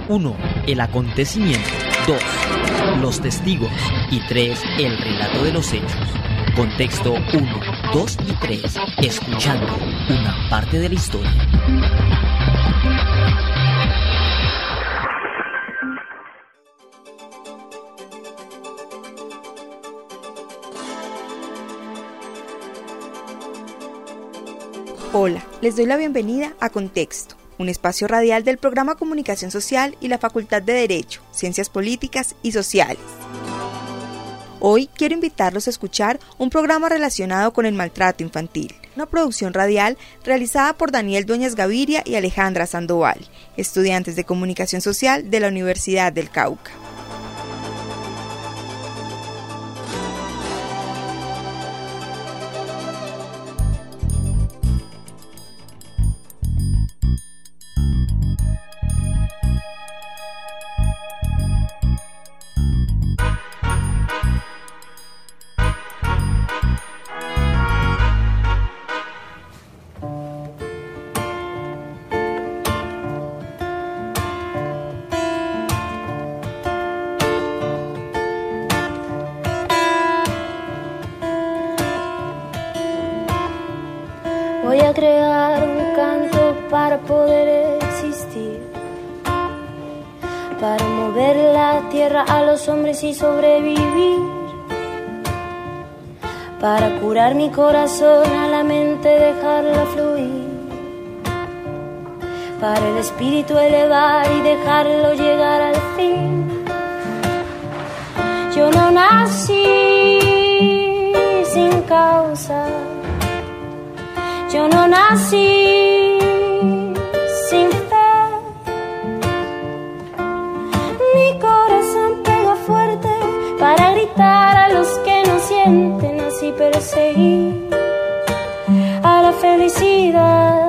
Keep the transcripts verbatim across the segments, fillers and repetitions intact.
uno. El acontecimiento. dos. Los testigos. Y tres. El relato de los hechos. Contexto uno, dos y tres. Escuchando una parte de la historia. Hola, les doy la bienvenida a Contexto, un espacio radial del programa Comunicación Social y la Facultad de Derecho, Ciencias Políticas y Sociales. Hoy quiero invitarlos a escuchar un programa relacionado con el maltrato infantil, una producción radial realizada por Daniel Dueñas Gaviria y Alejandra Sandoval, estudiantes de Comunicación Social de la Universidad del Cauca. Voy a crear un canto para poder existir, para mover la tierra a los hombres y sobrevivir, para curar mi corazón a la mente, dejarla fluir, para el espíritu elevar y dejarlo llegar al fin. Yo no nací sin causa, yo no nací sin fe. Mi corazón pega fuerte para gritar a los que no sienten, así perseguir a la felicidad.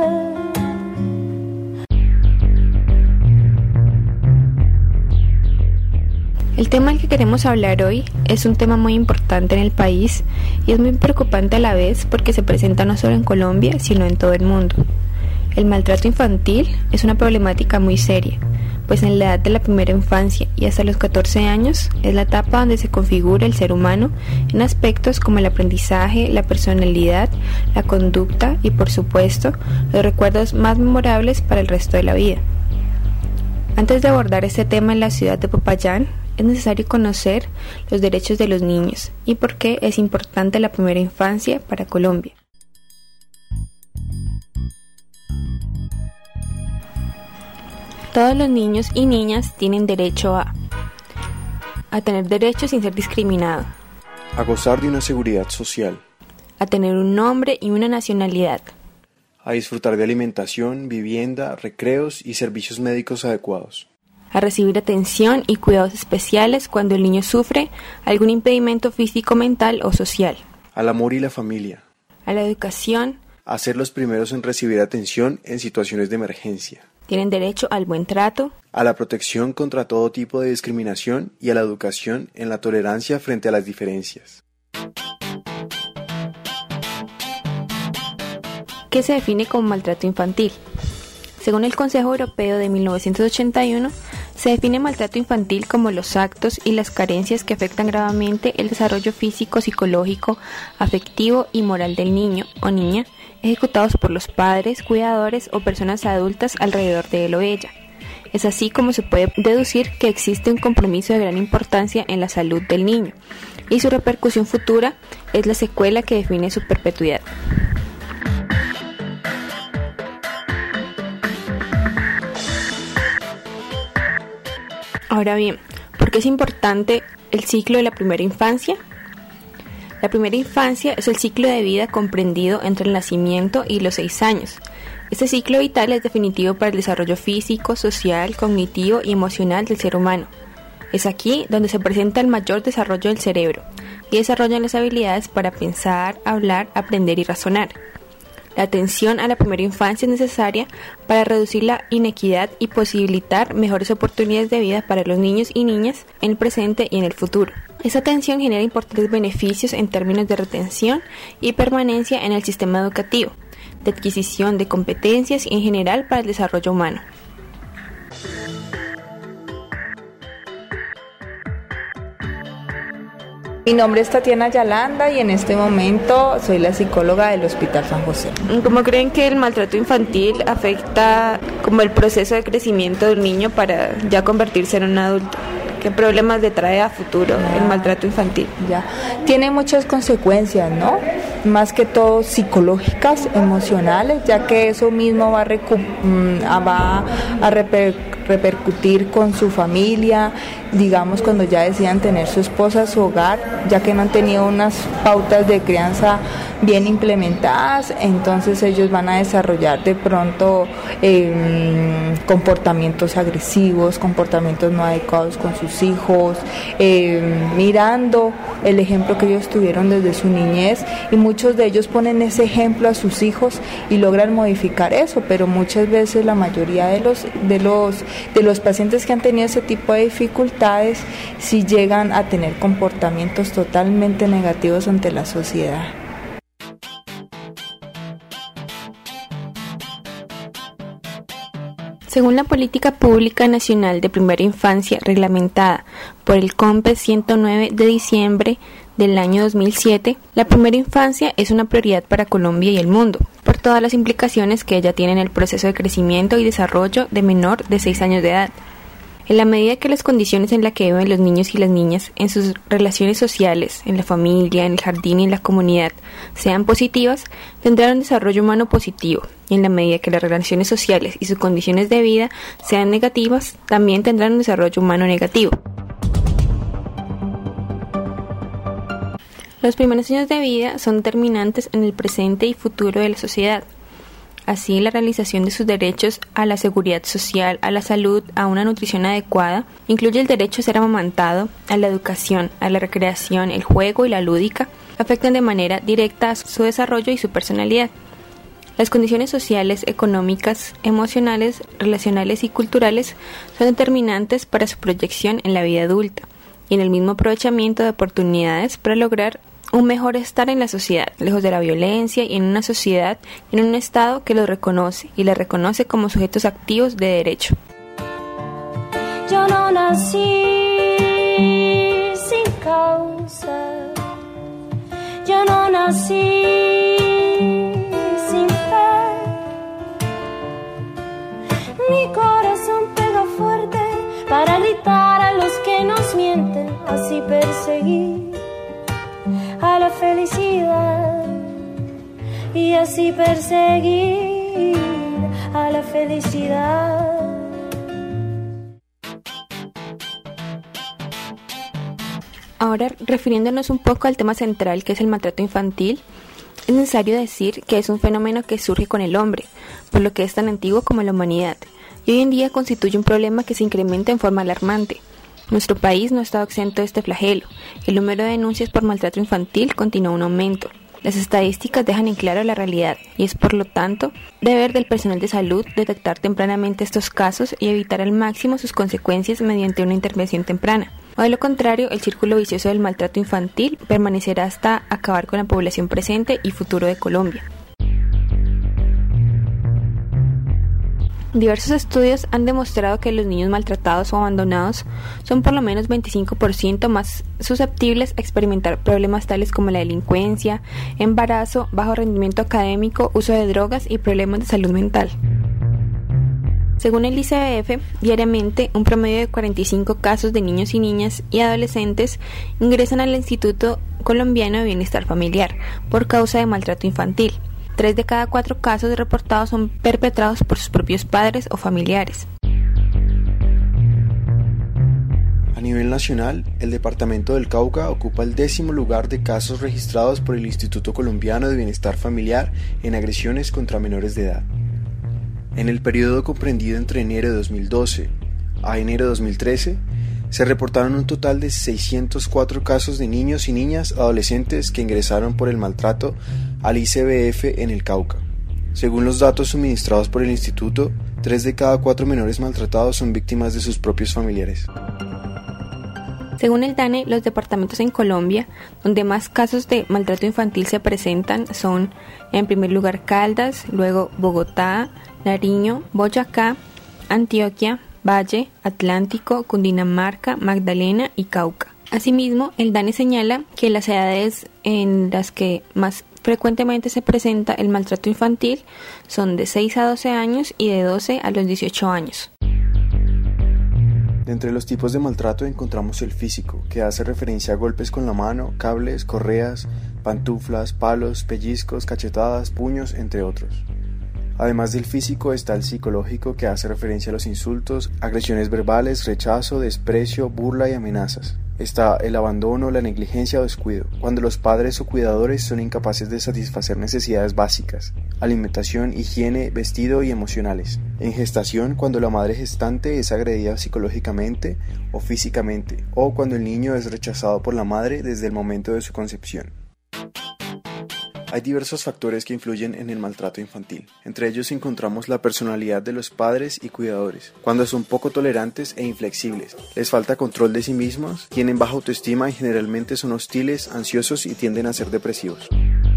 El tema del que queremos hablar hoy es un tema muy importante en el país y es muy preocupante a la vez porque se presenta no solo en Colombia, sino en todo el mundo. El maltrato infantil es una problemática muy seria, pues en la edad de la primera infancia y hasta los catorce años es la etapa donde se configura el ser humano en aspectos como el aprendizaje, la personalidad, la conducta y, por supuesto, los recuerdos más memorables para el resto de la vida. Antes de abordar este tema en la ciudad de Popayán, es necesario conocer los derechos de los niños y por qué es importante la primera infancia para Colombia. Todos los niños y niñas tienen derecho a a tener derechos sin ser discriminado, a gozar de una seguridad social, a tener un nombre y una nacionalidad, a disfrutar de alimentación, vivienda, recreos y servicios médicos adecuados, a recibir atención y cuidados especiales cuando el niño sufre algún impedimento físico, mental o social, al amor y la familia, a la educación, a ser los primeros en recibir atención en situaciones de emergencia. Tienen derecho al buen trato, a la protección contra todo tipo de discriminación y a la educación en la tolerancia frente a las diferencias. ¿Qué se define como maltrato infantil? Según el Consejo Europeo de mil novecientos ochenta y uno, se define maltrato infantil como los actos y las carencias que afectan gravemente el desarrollo físico, psicológico, afectivo y moral del niño o niña, ejecutados por los padres, cuidadores o personas adultas alrededor de él o ella. Es así como se puede deducir que existe un compromiso de gran importancia en la salud del niño, y su repercusión futura es la secuela que define su perpetuidad. Ahora bien, ¿por qué es importante el ciclo de la primera infancia? La primera infancia es el ciclo de vida comprendido entre el nacimiento y los seis años. Este ciclo vital es definitivo para el desarrollo físico, social, cognitivo y emocional del ser humano. Es aquí donde se presenta el mayor desarrollo del cerebro y desarrollan las habilidades para pensar, hablar, aprender y razonar. La atención a la primera infancia es necesaria para reducir la inequidad y posibilitar mejores oportunidades de vida para los niños y niñas en el presente y en el futuro. Esa atención genera importantes beneficios en términos de retención y permanencia en el sistema educativo, de adquisición de competencias y en general para el desarrollo humano. Mi nombre es Tatiana Yalanda y en este momento soy la psicóloga del Hospital San José. ¿Cómo creen que el maltrato infantil afecta como el proceso de crecimiento del niño para ya convertirse en un adulto? ¿Qué problemas le trae a futuro el maltrato infantil? Ya, tiene muchas consecuencias, ¿no? Más que todo psicológicas, emocionales, ya que eso mismo va a, recu- va a reper- repercutir con su familia, digamos cuando ya decidan tener su esposa, su hogar, ya que no han tenido unas pautas de crianza bien implementadas, entonces ellos van a desarrollar de pronto eh, comportamientos agresivos, comportamientos no adecuados con sus hijos, eh, mirando el ejemplo que ellos tuvieron desde su niñez, y muchos de ellos ponen ese ejemplo a sus hijos y logran modificar eso, pero muchas veces la mayoría de los de los de los pacientes que han tenido ese tipo de dificultades sí llegan a tener comportamientos totalmente negativos ante la sociedad. Según la Política Pública Nacional de Primera Infancia reglamentada por el COMPES ciento nueve de diciembre del año dos mil siete, la primera infancia es una prioridad para Colombia y el mundo, por todas las implicaciones que ella tiene en el proceso de crecimiento y desarrollo de menor de seis años de edad. En la medida que las condiciones en las que viven los niños y las niñas en sus relaciones sociales, en la familia, en el jardín y en la comunidad, sean positivas, tendrán un desarrollo humano positivo, y en la medida que las relaciones sociales y sus condiciones de vida sean negativas, también tendrán un desarrollo humano negativo. Los primeros años de vida son determinantes en el presente y futuro de la sociedad. Así, la realización de sus derechos a la seguridad social, a la salud, a una nutrición adecuada, incluye el derecho a ser amamantado, a la educación, a la recreación, el juego y la lúdica, afectan de manera directa a su desarrollo y su personalidad. Las condiciones sociales, económicas, emocionales, relacionales y culturales son determinantes para su proyección en la vida adulta y en el mismo aprovechamiento de oportunidades para lograr un mejor estar en la sociedad, lejos de la violencia y en una sociedad, en un Estado que los reconoce y les reconoce como sujetos activos de derecho. Yo no nací sin causa, yo no nací sin fe, mi corazón pega fuerte para gritar a los que nos mienten, así perseguí a la felicidad y así perseguir a la felicidad. Ahora, refiriéndonos un poco al tema central que es el maltrato infantil, es necesario decir que es un fenómeno que surge con el hombre, por lo que es tan antiguo como la humanidad, y hoy en día constituye un problema que se incrementa en forma alarmante. Nuestro país no ha estado exento de este flagelo. El número de denuncias por maltrato infantil continúa un aumento. Las estadísticas dejan en claro la realidad y es, por lo tanto, deber del personal de salud detectar tempranamente estos casos y evitar al máximo sus consecuencias mediante una intervención temprana. O de lo contrario, el círculo vicioso del maltrato infantil permanecerá hasta acabar con la población presente y futuro de Colombia. Diversos estudios han demostrado que los niños maltratados o abandonados son por lo menos veinticinco por ciento más susceptibles a experimentar problemas tales como la delincuencia, embarazo, bajo rendimiento académico, uso de drogas y problemas de salud mental. Según el I C B F, diariamente un promedio de cuarenta y cinco casos de niños y niñas y adolescentes ingresan al Instituto Colombiano de Bienestar Familiar por causa de maltrato infantil. Tres de cada cuatro casos reportados son perpetrados por sus propios padres o familiares. A nivel nacional, el departamento del Cauca ocupa el décimo lugar de casos registrados por el Instituto Colombiano de Bienestar Familiar en agresiones contra menores de edad. En el periodo comprendido entre enero de dos mil doce a enero de dos mil trece, se reportaron un total de seiscientos cuatro casos de niños y niñas adolescentes que ingresaron por el maltrato al I C B F en el Cauca. Según los datos suministrados por el instituto, tres de cada cuatro menores maltratados son víctimas de sus propios familiares. Según el DANE, los departamentos en Colombia donde más casos de maltrato infantil se presentan son, en primer lugar, Caldas, luego Bogotá, Nariño, Boyacá, Antioquia, Valle, Atlántico, Cundinamarca, Magdalena y Cauca. Asimismo, el D A N E señala que las edades en las que más frecuentemente se presenta el maltrato infantil son de seis a doce años y de doce a los dieciocho años. De entre los tipos de maltrato encontramos el físico, que hace referencia a golpes con la mano, cables, correas, pantuflas, palos, pellizcos, cachetadas, puños, entre otros. Además del físico está el psicológico, que hace referencia a los insultos, agresiones verbales, rechazo, desprecio, burla y amenazas. Está el abandono, la negligencia o descuido, cuando los padres o cuidadores son incapaces de satisfacer necesidades básicas, alimentación, higiene, vestido y emocionales. En gestación, cuando la madre gestante es agredida psicológicamente o físicamente, o cuando el niño es rechazado por la madre desde el momento de su concepción. Hay diversos factores que influyen en el maltrato infantil. Entre ellos encontramos la personalidad de los padres y cuidadores, cuando son poco tolerantes e inflexibles, les falta control de sí mismos, tienen baja autoestima y generalmente son hostiles, ansiosos y tienden a ser depresivos.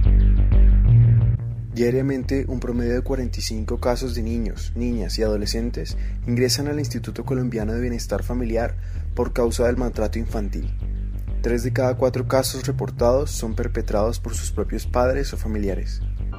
Diariamente, un promedio de cuarenta y cinco casos de niños, niñas y adolescentes ingresan al Instituto Colombiano de Bienestar Familiar por causa del maltrato infantil. Tres de cada cuatro casos reportados son perpetrados por sus propios padres o familiares.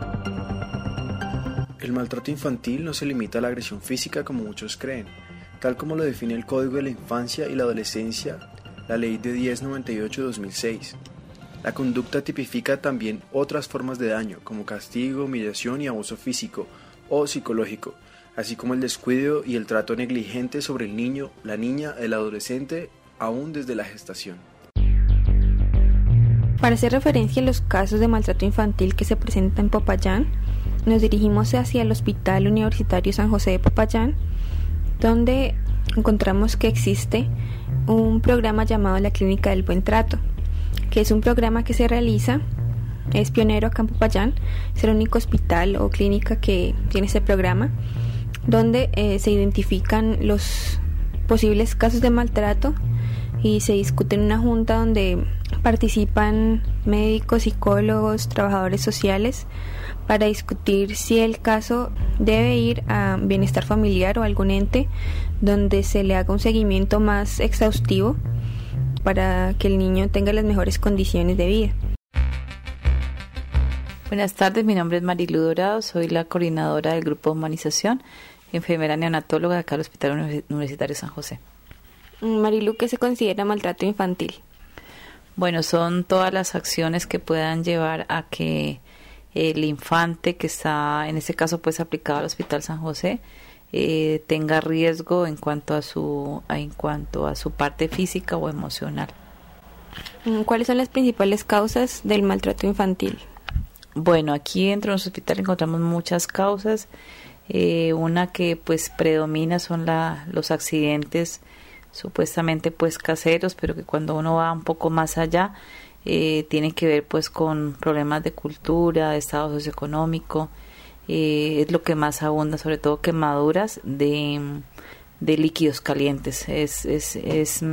El maltrato infantil no se limita a la agresión física como muchos creen, tal como lo define el Código de la Infancia y la Adolescencia, la Ley de diez noventa y ocho de dos mil seis. La conducta tipifica también otras formas de daño, como castigo, humillación y abuso físico o psicológico, así como el descuido y el trato negligente sobre el niño, la niña, el adolescente, aún desde la gestación. Para hacer referencia a los casos de maltrato infantil que se presentan en Popayán, nos dirigimos hacia el Hospital Universitario San José de Popayán, donde encontramos que existe un programa llamado la Clínica del Buen Trato, que es un programa que se realiza, es pionero acá en Popayán, es el único hospital o clínica que tiene este programa, donde eh, se identifican los posibles casos de maltrato y se discute en una junta donde participan médicos, psicólogos, trabajadores sociales para discutir si el caso debe ir a bienestar familiar o algún ente donde se le haga un seguimiento más exhaustivo para que el niño tenga las mejores condiciones de vida. Buenas tardes, mi nombre es Marilu Dorado, soy la coordinadora del Grupo de Humanización, enfermera neonatóloga acá al Hospital Universitario San José. Marilu, ¿qué se considera maltrato infantil? Bueno, son todas las acciones que puedan llevar a que el infante que está, en este caso pues aplicado al Hospital San José, eh, tenga riesgo en cuanto a su, en cuanto a su parte física o emocional. ¿Cuáles son las principales causas del maltrato infantil? Bueno, aquí dentro de nuestro hospital encontramos muchas causas. Eh, una que pues predomina son la, los accidentes supuestamente pues caseros, pero que cuando uno va un poco más allá eh, tiene que ver pues con problemas de cultura, de estado socioeconómico, eh, es lo que más abunda, sobre todo quemaduras de, de líquidos calientes. Es, es, es,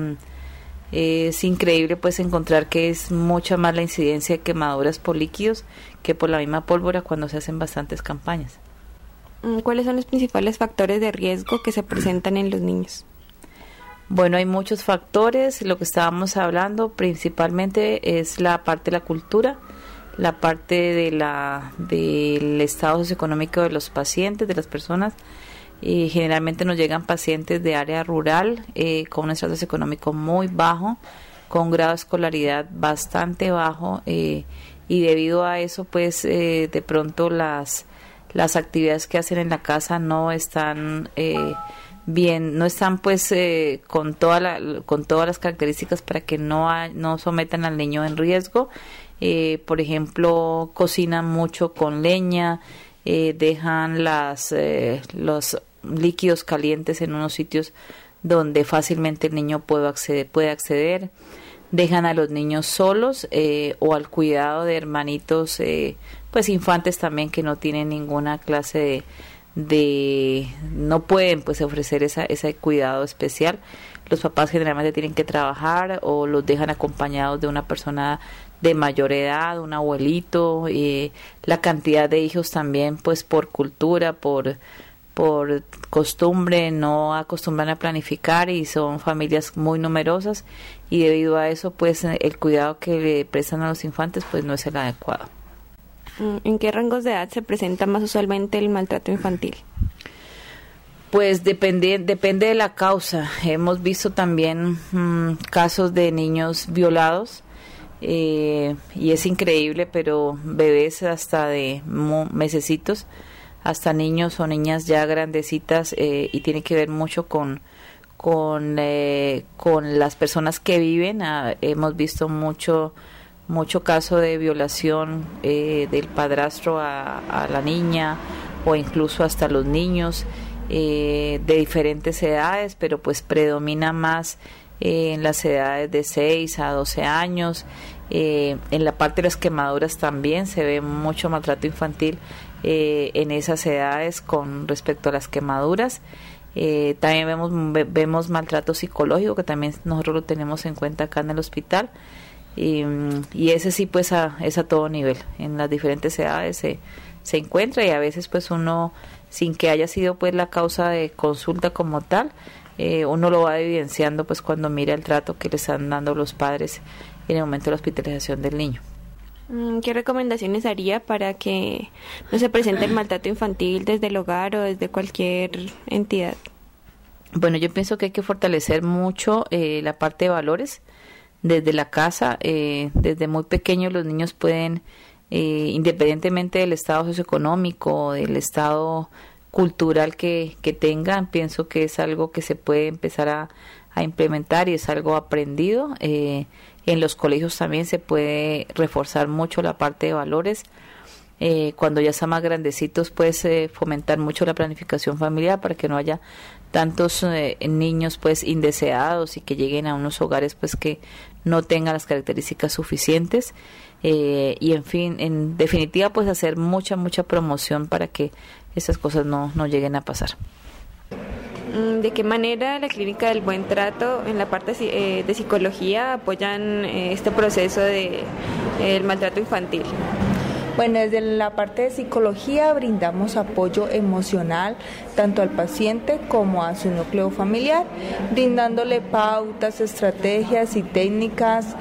es increíble pues encontrar que es mucha más la incidencia de quemaduras por líquidos que por la misma pólvora cuando se hacen bastantes campañas. ¿Cuáles son los principales factores de riesgo que se presentan en los niños? Bueno, hay muchos factores. Lo que estábamos hablando principalmente es la parte de la cultura, la parte de la del estado socioeconómico de los pacientes, de las personas. Y generalmente nos llegan pacientes de área rural eh, con un estado socioeconómico muy bajo, con un grado de escolaridad bastante bajo eh, y debido a eso, pues eh, de pronto las las actividades que hacen en la casa no están eh, bien, no están pues eh, con toda la, con todas las características para que no hay, no sometan al niño en riesgo. Eh, por ejemplo, cocinan mucho con leña, eh, dejan las eh, los líquidos calientes en unos sitios donde fácilmente el niño puede acceder, puede acceder. Dejan a los niños solos eh, o al cuidado de hermanitos, eh, pues infantes también que no tienen ninguna clase de de no pueden pues ofrecer esa, ese cuidado especial. Los papás generalmente tienen que trabajar o los dejan acompañados de una persona de mayor edad, un abuelito. Eh, la cantidad de hijos también pues por cultura, por por costumbre no acostumbran a planificar y son familias muy numerosas, y debido a eso pues el cuidado que le prestan a los infantes pues no es el adecuado. ¿En qué rangos de edad se presenta más usualmente el maltrato infantil? Pues depende, depende de la causa. Hemos visto también mmm, casos de niños violados, eh, y es increíble, pero bebés hasta de mesecitos, hasta niños o niñas ya grandecitas, eh, y tiene que ver mucho con con eh, con las personas que viven. Ah, hemos visto mucho mucho caso de violación eh, del padrastro a, a la niña, o incluso hasta los niños eh, de diferentes edades, pero pues predomina más eh, en las edades de seis a doce años. Eh, en la parte de las quemaduras también se ve mucho maltrato infantil eh, en esas edades con respecto a las quemaduras. Eh, también vemos vemos maltrato psicológico, que también nosotros lo tenemos en cuenta acá en el hospital, y, y ese sí pues a, es a todo nivel, en las diferentes edades se, se encuentra, y a veces pues uno, sin que haya sido pues la causa de consulta como tal, eh, uno lo va evidenciando pues cuando mira el trato que le están dando los padres en el momento de la hospitalización del niño. ¿Qué recomendaciones haría para que no se presente el maltrato infantil desde el hogar o desde cualquier entidad? Bueno, yo pienso que hay que fortalecer mucho eh, la parte de valores desde la casa. Eh, desde muy pequeños los niños pueden, eh, independientemente del estado socioeconómico, del estado cultural que, que tengan, pienso que es algo que se puede empezar a, a implementar, y es algo aprendido. Eh, en los colegios también se puede reforzar mucho la parte de valores. Eh, cuando ya están más grandecitos, pues eh, fomentar mucho la planificación familiar para que no haya tantos eh, niños pues indeseados y que lleguen a unos hogares pues que no tengan las características suficientes. Eh, y en fin, en definitiva, pues hacer mucha, mucha promoción para que esas cosas no, no lleguen a pasar. ¿De qué manera la Clínica del Buen Trato en la parte eh, de psicología apoyan eh, este proceso de eh, el maltrato infantil? Bueno, desde la parte de psicología brindamos apoyo emocional tanto al paciente como a su núcleo familiar, brindándole pautas, estrategias y técnicas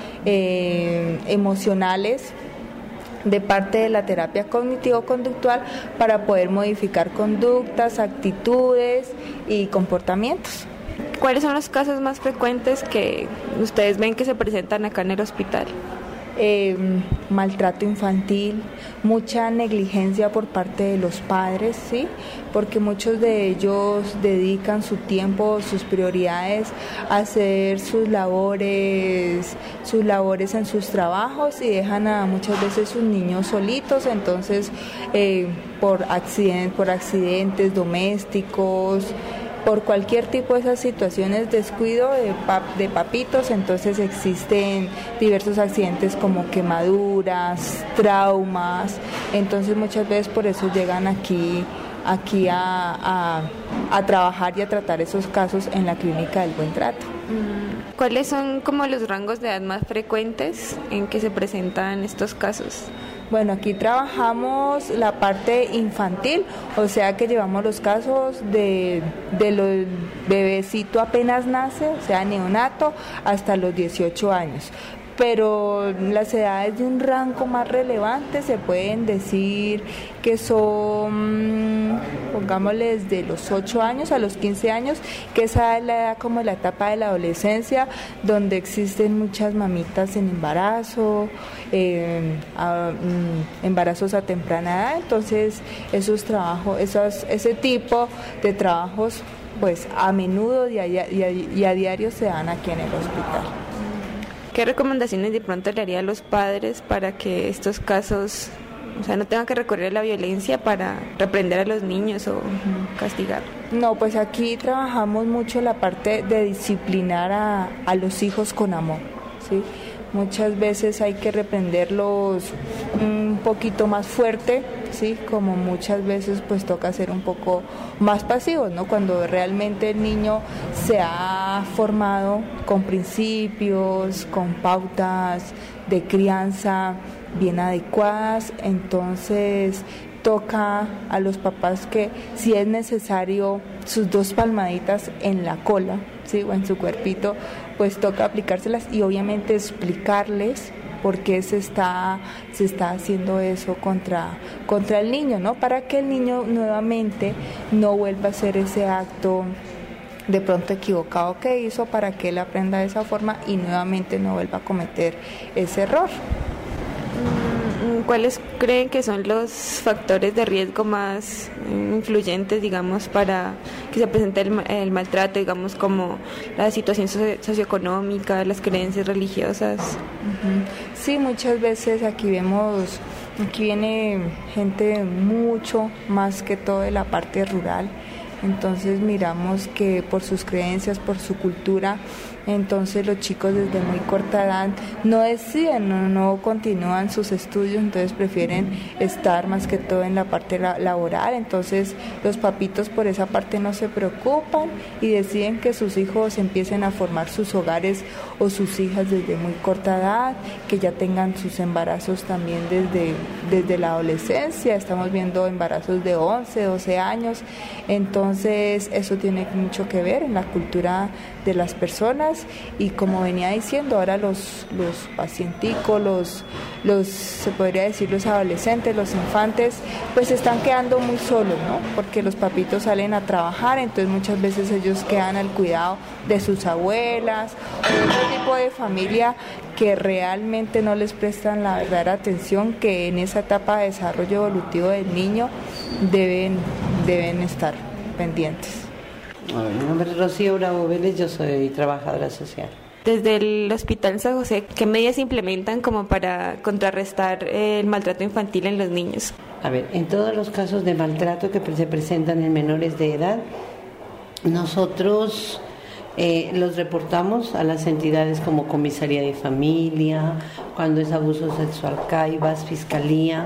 eh, emocionales de parte de la terapia cognitivo-conductual para poder modificar conductas, actitudes y comportamientos. ¿Cuáles son los casos más frecuentes que ustedes ven que se presentan acá en el hospital? Eh, maltrato infantil, mucha negligencia por parte de los padres, ¿sí? Porque muchos de ellos dedican su tiempo, sus prioridades a hacer sus labores, sus labores en sus trabajos, y dejan a muchas veces sus niños solitos. Entonces eh, por accidentes, por accidentes domésticos, por cualquier tipo de esas situaciones, descuido de, pap, de papitos, entonces existen diversos accidentes como quemaduras, traumas. Entonces muchas veces por eso llegan aquí, aquí a, a, a trabajar y a tratar esos casos en la Clínica del Buen Trato. ¿Cuáles son como los rangos de edad más frecuentes en que se presentan estos casos? Bueno, aquí trabajamos la parte infantil, o sea que llevamos los casos de, de los bebecito apenas nace, o sea neonato, hasta los dieciocho años. Pero las edades de un rango más relevante se pueden decir que son, pongámosles, de los ocho años a los quince años, que esa es la edad como la etapa de la adolescencia, donde existen muchas mamitas en embarazo, eh, a, mm, embarazos a temprana edad. Entonces esos trabajos, esos, ese tipo de trabajos, pues a menudo y a, y a, y a diario se dan aquí en el hospital. ¿Qué recomendaciones de pronto le haría a los padres para que estos casos, o sea, no tengan que recurrir a la violencia para reprender a los niños o castigar? No, pues aquí trabajamos mucho la parte de disciplinar a, a los hijos con amor, ¿sí? Muchas veces hay que reprenderlos un poquito más fuerte, ¿sí? Como muchas veces pues toca ser un poco más pasivos, ¿no? Cuando realmente el niño se ha formado con principios, con pautas de crianza bien adecuadas, entonces toca a los papás que si es necesario sus dos palmaditas en la cola, ¿sí? O en su cuerpito, pues toca aplicárselas y obviamente explicarles por qué se está, se está haciendo eso contra, contra el niño, ¿no? Para que el niño nuevamente no vuelva a hacer ese acto de pronto equivocado que hizo, para que él aprenda de esa forma y nuevamente no vuelva a cometer ese error. ¿Cuáles creen que son los factores de riesgo más influyentes, digamos, para que se presente el, el maltrato, digamos, como la situación socio- socioeconómica, las creencias religiosas? Uh-huh. Sí, muchas veces aquí vemos, aquí viene gente mucho más que todo de la parte rural, entonces miramos que por sus creencias, por su cultura, entonces los chicos desde muy corta edad no deciden, no, no continúan sus estudios, entonces prefieren estar más que todo en la parte la, laboral, entonces los papitos por esa parte no se preocupan y deciden que sus hijos empiecen a formar sus hogares o sus hijas desde muy corta edad, que ya tengan sus embarazos también desde, desde la adolescencia, estamos viendo embarazos de once, doce años, entonces eso tiene mucho que ver en la cultura de las personas y como venía diciendo, ahora los, los pacienticos, los, los, se podría decir los adolescentes, los infantes, pues se están quedando muy solos, ¿no? Porque los papitos salen a trabajar, entonces muchas veces ellos quedan al cuidado de sus abuelas o de otro tipo de familia que realmente no les prestan la verdadera atención que en esa etapa de desarrollo evolutivo del niño deben, deben estar pendientes. Hola, mi nombre es Rocío Bravo Vélez, yo soy trabajadora social. Desde el Hospital San José, ¿qué medidas se implementan como para contrarrestar el maltrato infantil en los niños? A ver, en todos los casos de maltrato que se presentan en menores de edad, nosotros eh, los reportamos a las entidades como Comisaría de Familia, cuando es abuso sexual, CAIBAS, Fiscalía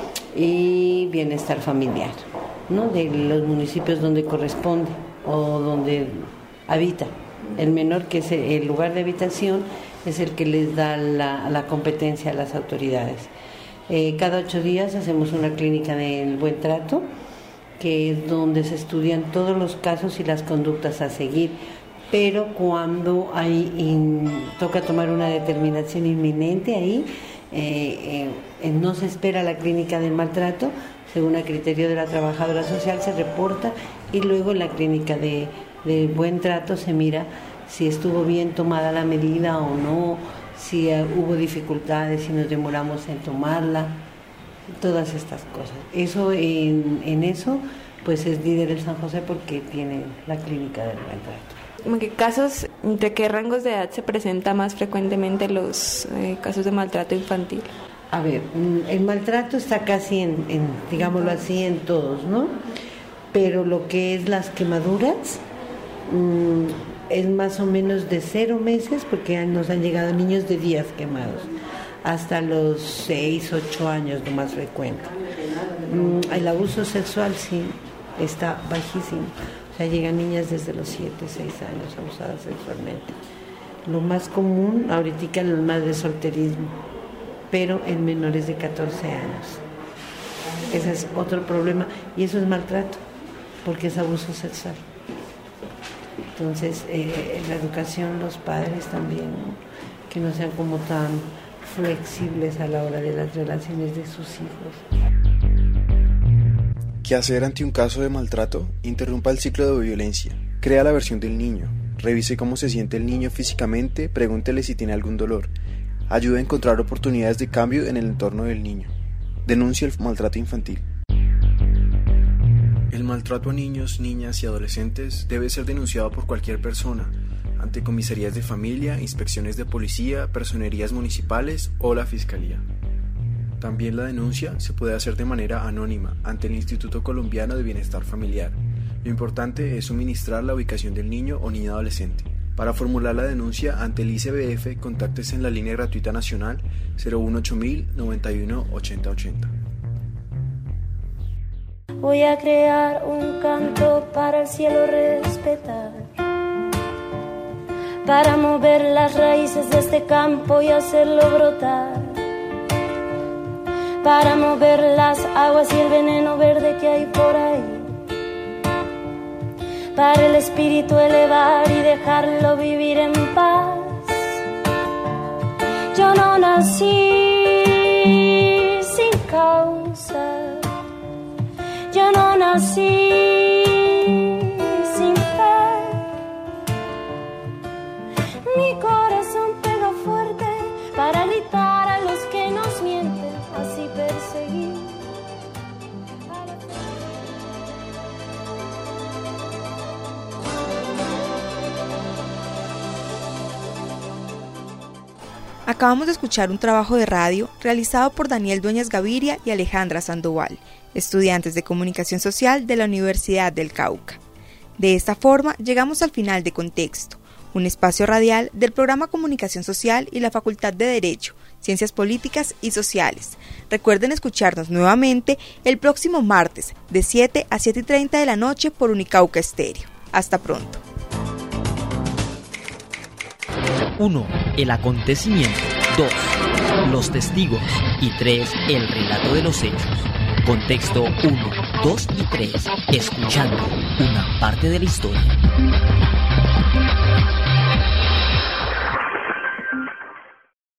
y Bienestar Familiar, ¿no? De los municipios donde corresponde o donde habita el menor, que es el lugar de habitación, es el que les da la, la competencia a las autoridades. Eh, cada ocho días hacemos una clínica del buen trato, que es donde se estudian todos los casos y las conductas a seguir, pero cuando hay in, toca tomar una determinación inminente ahí, eh, eh, no se espera la clínica del maltrato, según el criterio de la trabajadora social se reporta y luego en la clínica de, de buen trato se mira si estuvo bien tomada la medida o no, si uh, hubo dificultades, si nos demoramos en tomarla, todas estas cosas. Eso en, en eso pues es líder el San José porque tiene la clínica del buen trato. ¿En qué casos, entre qué rangos de edad se presenta más frecuentemente los eh, casos de maltrato infantil? A ver, el maltrato está casi en, en, digámoslo así, en todos, ¿no? Pero lo que es las quemaduras mmm, es más o menos de cero meses, porque nos han llegado niños de días quemados, hasta los seis, ocho años, lo más frecuente. Mm, el abuso sexual sí está bajísimo, o sea, llegan niñas desde los siete, seis años abusadas sexualmente. Lo más común ahorita en los más de solterismo, pero en menores de catorce años. Ese es otro problema y eso es maltrato, porque es abuso sexual. Entonces, eh, en la educación los padres también, ¿no? Que no sean como tan flexibles a la hora de las relaciones de sus hijos. ¿Qué hacer ante un caso de maltrato? Interrumpa el ciclo de violencia. Crea la versión del niño. Revise cómo se siente el niño físicamente, pregúntele si tiene algún dolor. Ayuda a encontrar oportunidades de cambio en el entorno del niño. Denuncia el maltrato infantil. El maltrato a niños, niñas y adolescentes debe ser denunciado por cualquier persona, ante comisarías de familia, inspecciones de policía, personerías municipales o la fiscalía. También la denuncia se puede hacer de manera anónima ante el Instituto Colombiano de Bienestar Familiar. Lo importante es suministrar la ubicación del niño o niña adolescente. Para formular la denuncia ante el I C B F, contáctese en la línea gratuita nacional cero uno ocho mil noventa y uno ochenta ochenta. Voy a crear un canto para el cielo respetar, para mover las raíces de este campo y hacerlo brotar. para mover las aguas y el veneno verde que hay por ahí, para el espíritu elevar y dejarlo vivir en paz. Yo no nací sin causa, yo no nací sin fe. Mi corazón pega fuerte para gritar a los que nos mienten, así perseguir. Acabamos de escuchar un trabajo de radio realizado por Daniel Dueñas Gaviria y Alejandra Sandoval, estudiantes de Comunicación Social de la Universidad del Cauca. De esta forma llegamos al final de Contexto, un espacio radial del programa Comunicación Social y la Facultad de Derecho, Ciencias Políticas y Sociales. Recuerden escucharnos nuevamente el próximo martes de siete a siete y treinta de la noche por Unicauca Estéreo. Hasta pronto. uno. El acontecimiento. dos. Los testigos. Y tres. El relato de los hechos. Contexto uno, dos y tres. Escuchando una parte de la historia.